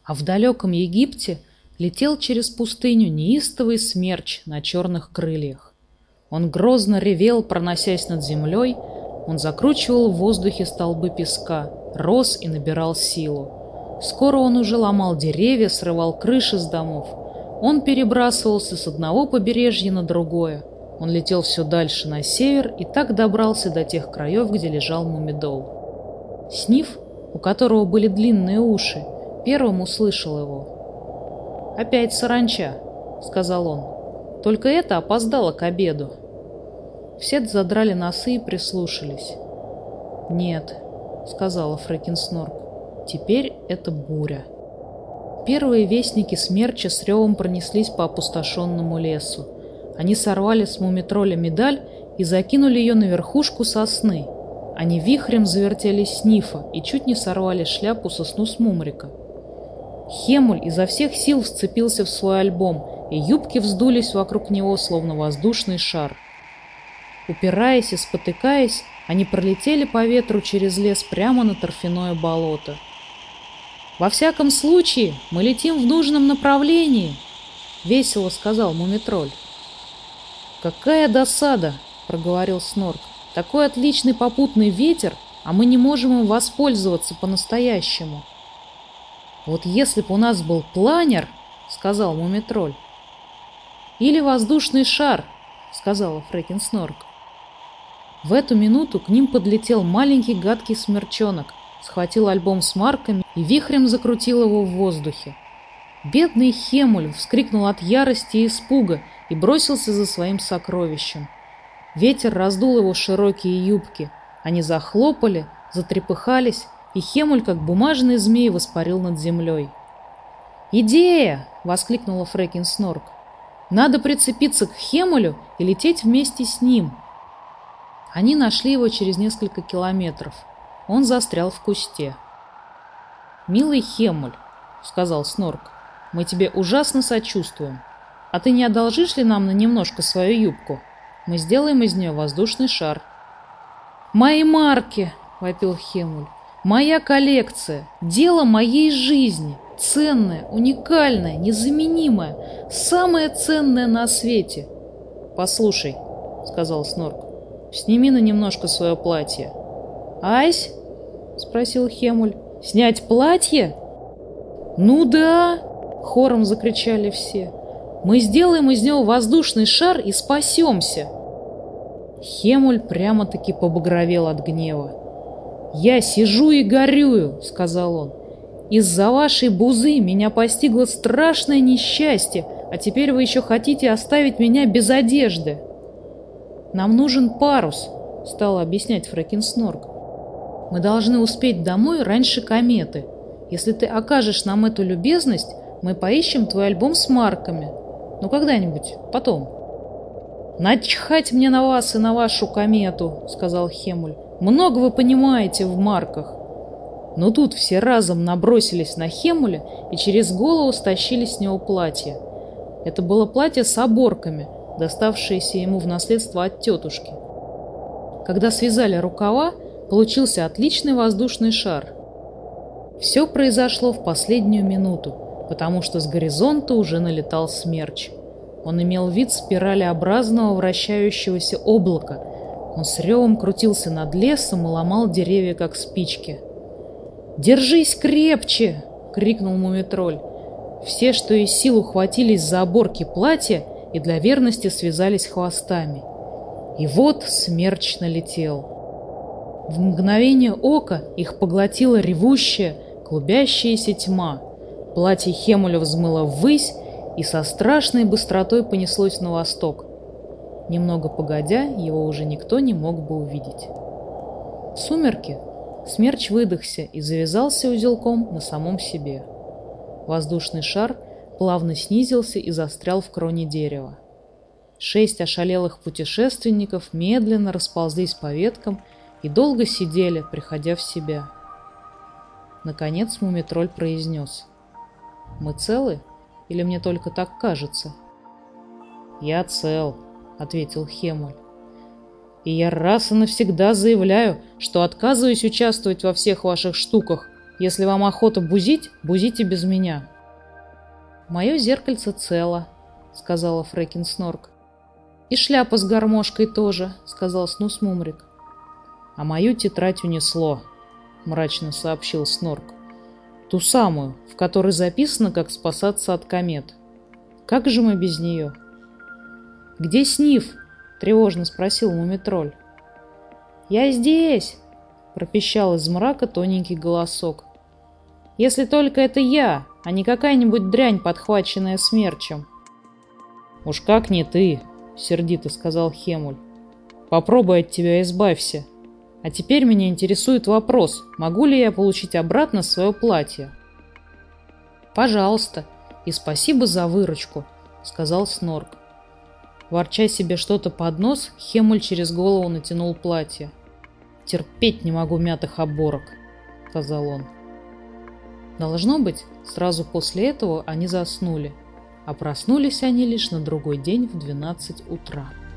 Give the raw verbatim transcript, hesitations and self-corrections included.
А в далеком Египте летел через пустыню неистовый смерч на черных крыльях. Он грозно ревел, проносясь над землей, он закручивал в воздухе столбы песка, рос и набирал силу. Скоро он уже ломал деревья, срывал крыши с домов. Он перебрасывался с одного побережья на другое. Он летел все дальше на север и так добрался до тех краев, где лежал Мумидол. Сниф, у которого были длинные уши, первым услышал его. «Опять саранча», — сказал он. «Только это опоздало к обеду». Все задрали носы и прислушались. «Нет», — сказала Фрекен Снорк, — «теперь это буря». Первые вестники смерча с ревом пронеслись по опустошенному лесу. Они сорвали с мумитроля медаль и закинули ее на верхушку сосны. Они вихрем завертели Снифа и чуть не сорвали шляпу сосну с Мумрика. Хемуль изо всех сил вцепился в свой альбом, и юбки вздулись вокруг него, словно воздушный шар. Упираясь и спотыкаясь, они пролетели по ветру через лес прямо на торфяное болото. «Во всяком случае, мы летим в нужном направлении», — весело сказал Мумитроль. «Какая досада», — проговорил Снорк. «Такой отличный попутный ветер, а мы не можем им воспользоваться по-настоящему». «Вот если бы у нас был планер», — сказал Мумитроль. «Или воздушный шар», — сказала Фрекен Снорк. В эту минуту к ним подлетел маленький гадкий смерчонок, схватил альбом с марками и вихрем закрутил его в воздухе. Бедный Хемуль вскрикнул от ярости и испуга и бросился за своим сокровищем. Ветер раздул его широкие юбки. Они захлопали, затрепыхались, и Хемуль, как бумажный змей, воспарил над землей. «Идея!» — воскликнула Фрекен Снорк. «Надо прицепиться к Хемулю и лететь вместе с ним». Они нашли его через несколько километров. Он застрял в кусте. «Милый Хемуль», — сказал Снорк, — «мы тебе ужасно сочувствуем. А ты не одолжишь ли нам на немножко свою юбку? Мы сделаем из нее воздушный шар». «Мои марки!» — вопил Хемуль. «Моя коллекция! Дело моей жизни! Ценное, уникальное, незаменимое! Самое ценное на свете!» «Послушай», — сказал Снорк, — «сними на немножко свое платье». «Ась?» — спросил Хемуль. «Снять платье?» «Ну да!» — хором закричали все. «Мы сделаем из него воздушный шар и спасемся!» Хемуль прямо-таки побагровел от гнева. «Я сижу и горюю», — сказал он. «Из-за вашей бузы меня постигло страшное несчастье, а теперь вы еще хотите оставить меня без одежды». «Нам нужен парус», — стала объяснять Фрекен Снорк. «Мы должны успеть домой раньше кометы. Если ты окажешь нам эту любезность, мы поищем твой альбом с марками. Ну, когда-нибудь, потом». «Начхать мне на вас и на вашу комету», — сказал Хемуль. «Много вы понимаете в марках». Но тут все разом набросились на Хемуля и через голову стащили с него платье. Это было платье с оборками, доставшееся ему в наследство от тетушки. Когда связали рукава, получился отличный воздушный шар. Все произошло в последнюю минуту, потому что с горизонта уже налетал смерч. Он имел вид спиралеобразного вращающегося облака. Он с ревом крутился над лесом и ломал деревья, как спички. «Держись крепче!» — крикнул Мумитроль. Все, что из сил, ухватились за оборки платья и для верности связались хвостами. И вот смерч налетел. В мгновение ока их поглотила ревущая, клубящаяся тьма. Платье Хемуля взмыло ввысь и со страшной быстротой понеслось на восток. Немного погодя, его уже никто не мог бы увидеть. В сумерки смерч выдохся и завязался узелком на самом себе. Воздушный шар плавно снизился и застрял в кроне дерева. Шесть ошалелых путешественников медленно расползлись по веткам и долго сидели, приходя в себя. Наконец Мумитроль произнес: «Мы целы? Или мне только так кажется?» «Я цел», — ответил Хемуль. «И я раз и навсегда заявляю, что отказываюсь участвовать во всех ваших штуках, Если вам охота бузить, бузите без меня». «Мое зеркальце цело», — сказала Фрекен Снорк. «И шляпа с гармошкой тоже», — сказал Снус Мумрик. «А мою тетрадь унесло», — мрачно сообщил Снорк. «Ту самую, в которой записано, как спасаться от комет. Как же мы без нее?» «Где Сниф?» — тревожно спросил Мумитроль. «Я здесь!» — пропищал из мрака тоненький голосок. «Если только это я, а не какая-нибудь дрянь, подхваченная смерчем». «Уж как не ты!» — сердито сказал Хемуль. «Попробуй от тебя избавься. А теперь меня интересует вопрос, могу ли я получить обратно свое платье?» «Пожалуйста, и спасибо за выручку», — сказал Снорк. Ворча себе что-то под нос, Хемуль через голову натянул платье. «Терпеть не могу мятых оборок», — сказал он. Должно быть, сразу после этого они заснули, а проснулись они лишь на другой день в двенадцать утра.